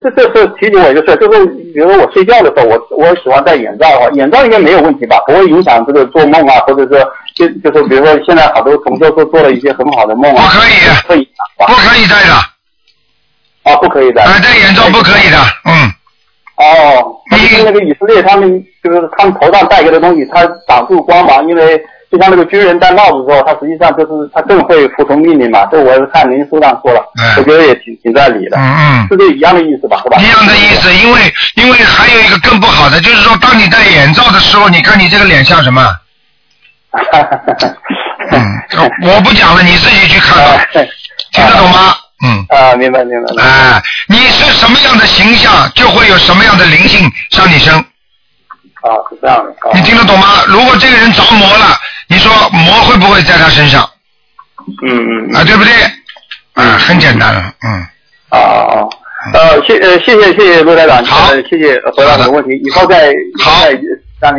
这是提醒我一个事，就是比如说我睡觉的时候，我喜欢戴眼罩啊，眼罩应该没有问题吧？不会影响这个做梦啊，或者说就是比如说现在好多同学都做了一些很好的梦啊。 不可以，不可以戴的。 啊，不可以戴。 戴眼罩不可以的， 哦，就是那个以色列他们头上戴个的东西，它挡住光芒，因为就像那个军人戴帽子的时候，他实际上就是他更会服从命令嘛。这我看您书上说了，我觉得也挺在理的。是这一样的意思吧？是吧？ 一样的意思，因为还有一个更不好的，就是说，当你戴眼罩的时候，你看你这个脸像什么？我不讲了，你自己去看吧，听得懂吗？ 明白。 你是什么样的形象，就会有什么样的灵性上你身。 是这样的。 你听得懂吗？如果这个人着魔了，你说魔会不会在他身上？对不对？很简单了。 谢谢陆台长，好，谢谢回答我的问题，以后再